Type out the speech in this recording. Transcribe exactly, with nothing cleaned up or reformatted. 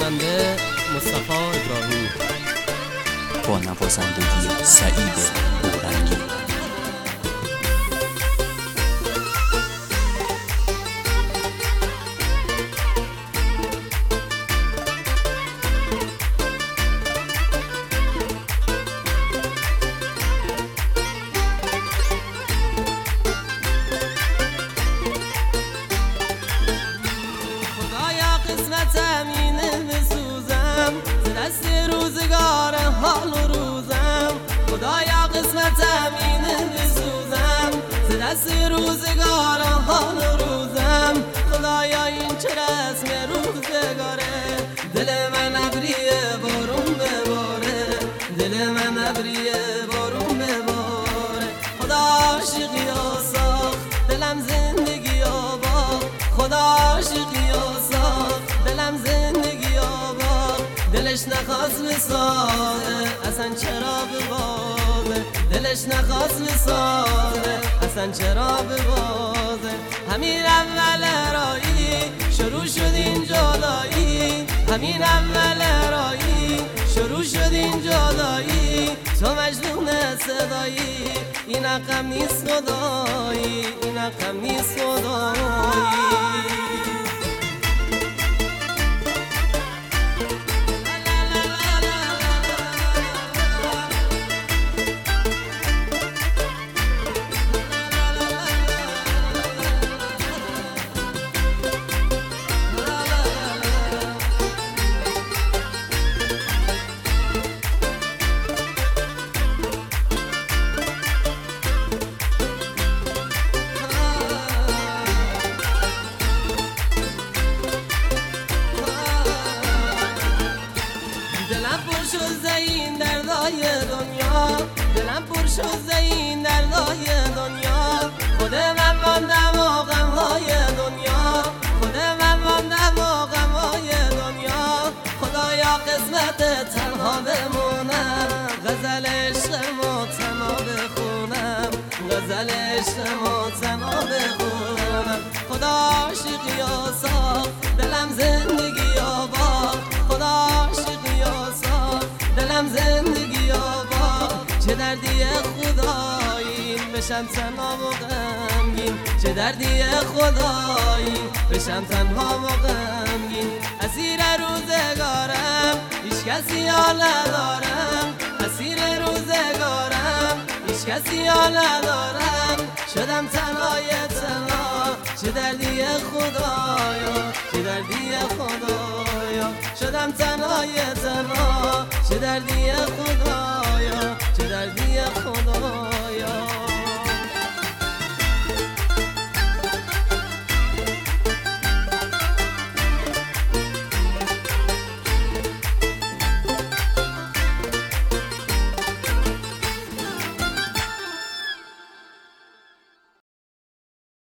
نوازنده مصطفی ابراهیمی با نوازندگی سعید اورنگی. قسمتم اینه بسوزم ز دست روزگار حال و روزم. خدایا قسمتم اینه بسوزم ز دست روزگار حال و روزم. خدایا این چه رسم روزگاره، دل من ابریه بارون بباره، دل من ابریه بارون بباره. خدا عاشقی ها ساخت دلم زندگی ها با، خدا عاشقی ها ساخت دلم زندگی آباد. دلش نخواست بسازه اصلا چرا ببازه، دلش نخواست بسازه اصلا چرا ببازه. همین اول رایی شروع شد این جدایی، همین اول رایی شروع شد این جدایی. تو مجنون صدایی، این رقم نیست خدایی، این رقم نیست خدایی. دلم پر شد زین دردای دنیا، دلم پر شد زین دردای دنیا. خود من ماندم و غمهای دنیا، خود من ماندم و غمهای دنیا. خدایا قسمت تنها بمونم، غزل عشقمو تنها بخونم، غزل عشقمو تنها بخونم. خدا عاشقی ها ساخت دلم زندگی آباد، خدا عاشقی ها ساخت دلم زندگی آباد. چه دردی خدایی بشم تنها و غمگین، چه دردی خدایی بشم تنها و غمگین. اسیر روزگارم هیچ کسی ها ندارم، اسیر روزگارم هیچ کسی ها ندارم. شدم تنهای تنها، چه دردی خدایا، چه دردی خدایا. شدم تنهای تنها، چه دردی خدایا.